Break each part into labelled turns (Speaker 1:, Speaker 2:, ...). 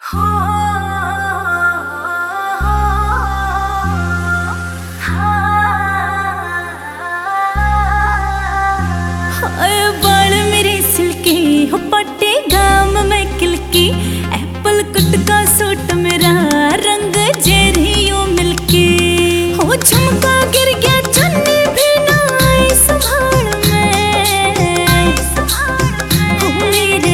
Speaker 1: बाल मेरे सिल्की हो पट्टे गाम में किलकी एप्पल कट का सूट मेरा रंग जेरियो मिल्की हो झुमका गिर गया चुन्नी भी ना आई संभाल में हो मेरे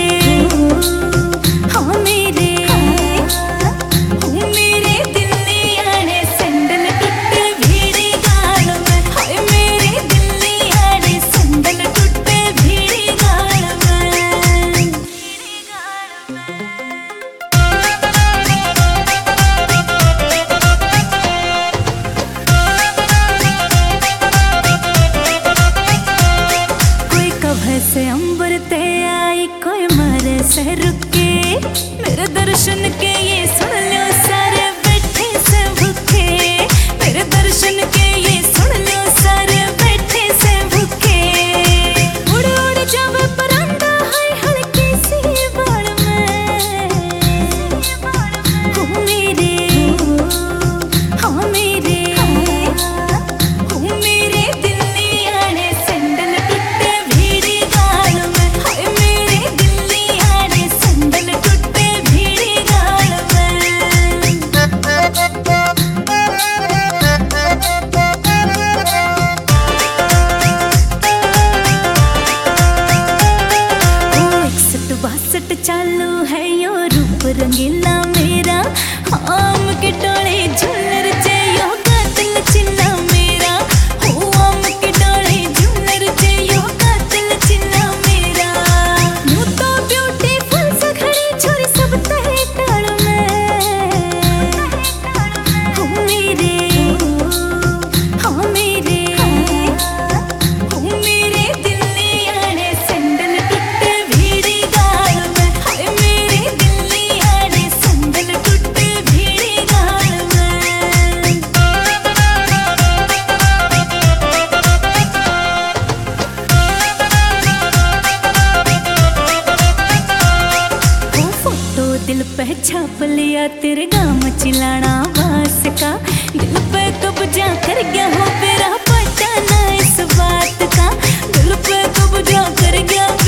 Speaker 1: दिल्ली आने सैंडल टूटे भीड़ी गाल में हाय मेरे दिल्ली आने सैंडल टूटे भीड़ी गाल में कोई कभे से अंबर ते आई कोई मारे से रुके मेरे दर्शन के ये सुन लो सारे बैठे से भूखे मेरे दर्शन के ये सुन लो सारे बैठे से भूखे उड़ उड़ जावे परंदा हाय हल्की सी बाल में हो मेरे दिल्ली आने सैंडल टूटे भीड़ी गाल में हाय मेरे दिल्ली आने सैंडल टूटे भीड़ी गाल में 61-62 चालू है यो रूप रंगीला मेरा आम के डोले झूलर जे यो कातिल चिल्ला मेरा हो आम के डोले झूलर जे यो कातिल चिल्ला मेरा यूं तो ब्यूटीफुल से खड़ी छोरी सब तेरे ताल में हो मेरे दिल्ली आने सैंडल टूटे भीड़ी गाल में हाय मेरे दिल्ली आने सैंडल टूटे भीड़ी गाल में वो फोटो दिल पे छाप लिया तेरे गाम चिलाना बास का दिल पे कब्जा कर गया हो मेरा पता ना इस बात का दिल पे कब्जा कर गया